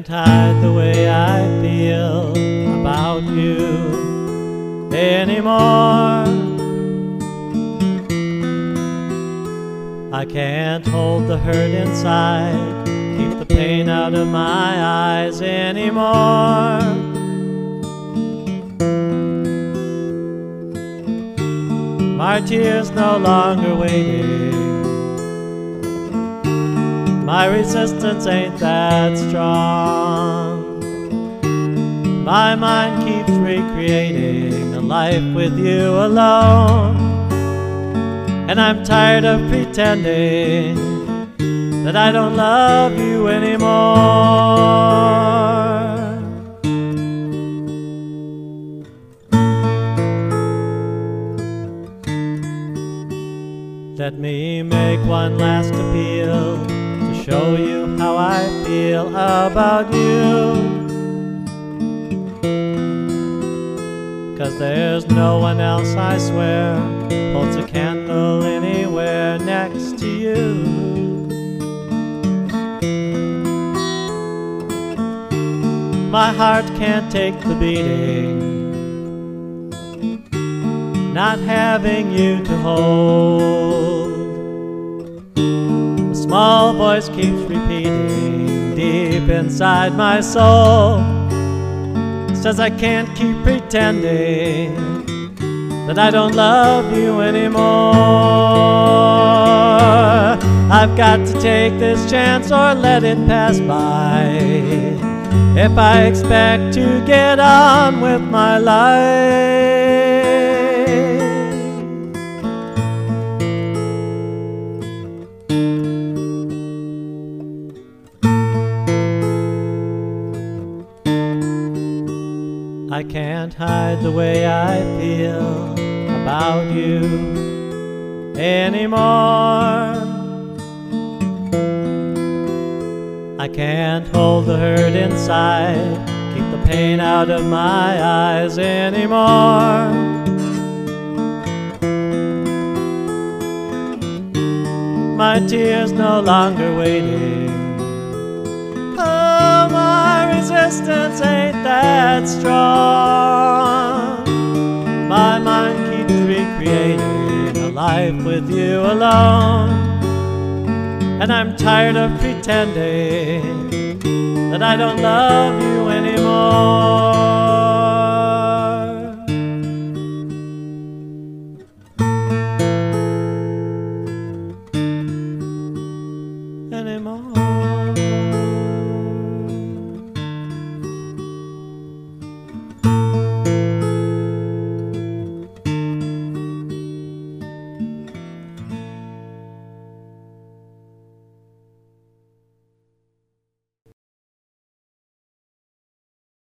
can't hide the way I feel about you anymore. I can't hold the hurt inside, keep the pain out of my eyes anymore. My tears no longer waiting, my resistance ain't that strong. My mind keeps recreating a life with you alone, and I'm tired of pretending that I don't love you anymore. Let me make one last appeal to show you how I feel about you, 'cause there's no one else, I swear, holds a candle anywhere next to you. My heart can't take the beating, not having you to hold. A small voice keeps repeating deep inside my soul, says I can't keep pretending that I don't love you anymore. I've got to take this chance or let it pass by if I expect to get on with my life. I can't hide the way I feel about you anymore. I can't hold the hurt inside, keep the pain out of my eyes anymore. My tears no longer waiting, oh, my resistance ain't that strong. My mind keeps recreating a life with you alone, and I'm tired of pretending that I don't love you anymore.